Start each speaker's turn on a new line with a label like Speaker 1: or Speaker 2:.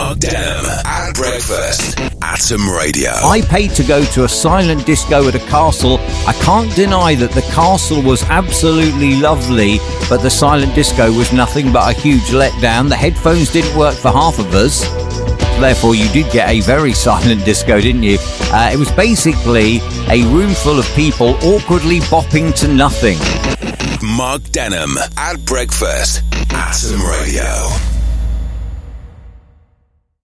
Speaker 1: Mark Denham at breakfast. Atom Radio.
Speaker 2: I paid to go to a silent disco at a castle. I can't deny that the castle was absolutely lovely, but the silent disco was nothing but a huge letdown. The headphones didn't work for half of us. Therefore, you did get a very silent disco, didn't you? It was basically a room full of people awkwardly bopping to nothing.
Speaker 1: Mark Denham at breakfast. Atom Radio.